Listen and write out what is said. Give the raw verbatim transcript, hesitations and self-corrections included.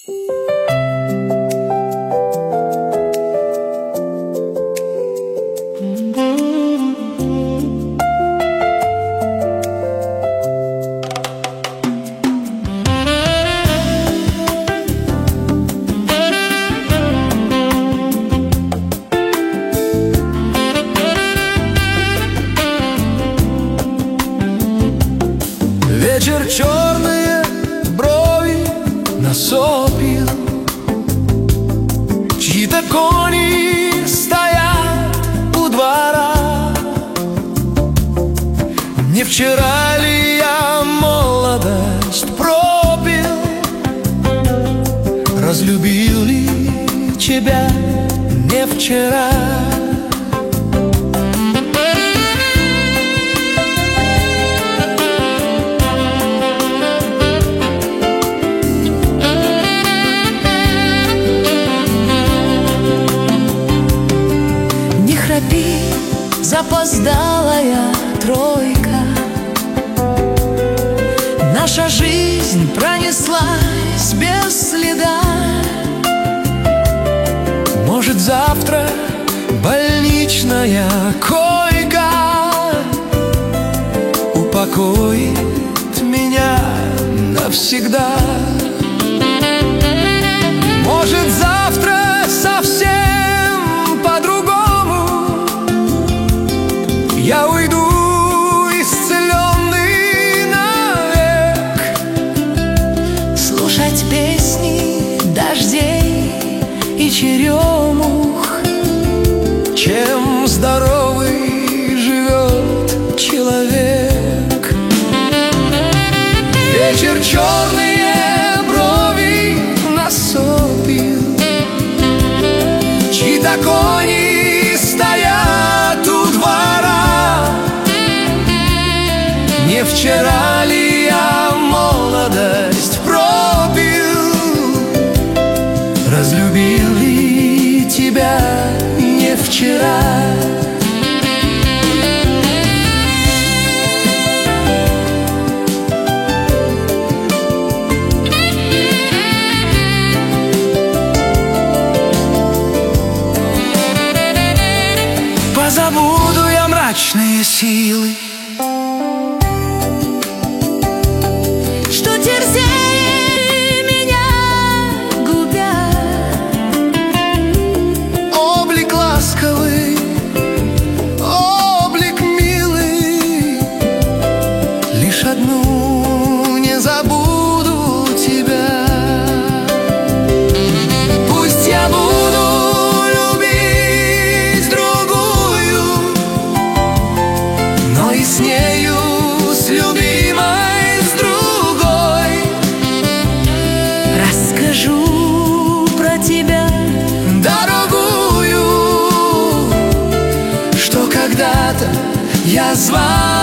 Вечер, черные брови насопил, чьи-то кони стоят у двора. Не вчера ли я молодость пропил? Разлюбил ли тебя не вчера? Запоздалая тройка, наша жизнь пронеслась без следа. Может, завтра больничная койка упокоит меня навсегда. Может, завтра совсем я уйду исцеленный навек, слушать песни дождей и черемух, чем здоровый живет человек. Вечер, черные брови насопил, чьи-то кони стоят у двора. Не вчера ли я молодость пропил? Разлюбил ли тебя не вчера? Позабуду я мрачные силы, что терзали меня губя. облик ласковый, облик милый, лишь одну не забуду тебя. Пусть я буду любить другую, но и с нею, с любимой, с другой расскажу про тебя, дорогую, что когда-то я звал.